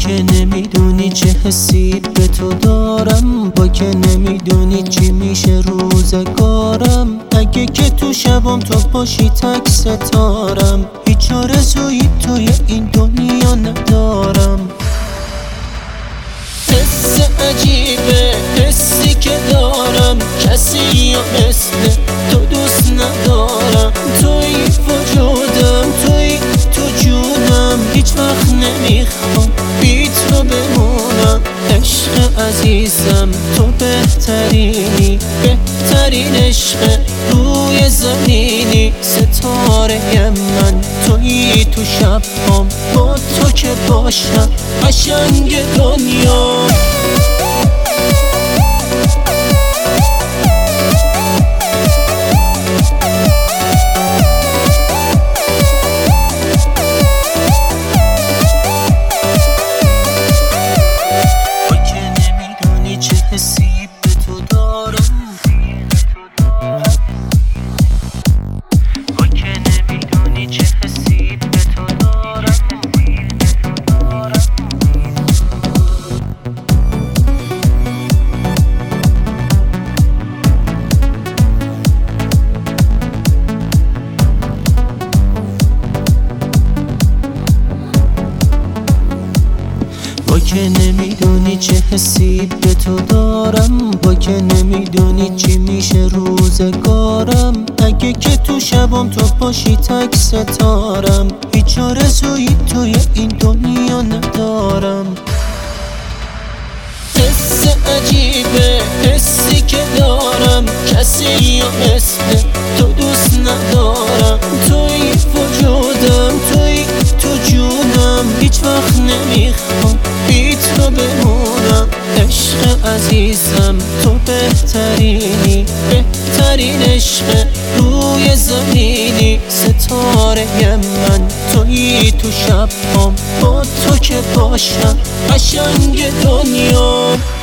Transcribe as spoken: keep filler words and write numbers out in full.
که نمیدونی چه حسی به تو دارم، با که نمیدونی چی میشه روزگارم. اگه که تو شبم تو باشی تک ستارم، هیچ آرزویی توی این دنیا ندارم. حس عجیبه حسی که دارم، کسی یا مثل تو دوست ندارم. توی وجودم توی تو جونم، هیچ وقت نمیخوام بی تو بمونم. عشق عزیزم تو بهترینی، بهترین عشق روی زمینی. ستاره من توی تو شبام، با تو که باشم قشنگ دنیا. با که نمیدونی چه حسی به تو دارم، با که نمیدونی چی میشه روزگارم. اگه که تو شبم تو باشی تک ستارم، هیچ آرزویی توی این دنیا ندارم. حس عجیبه حسی که دارم، کسی یا مثل تو دوست ندارم. توی وجودم توی تو جونم، هیچ وقت نمیخوام بی تو بمونم. عشق عزیزم تو بهترینی، بهترین عشق روی زمینی. ستاره من توی تو شبام، با تو که باشم قشنگ دنیا.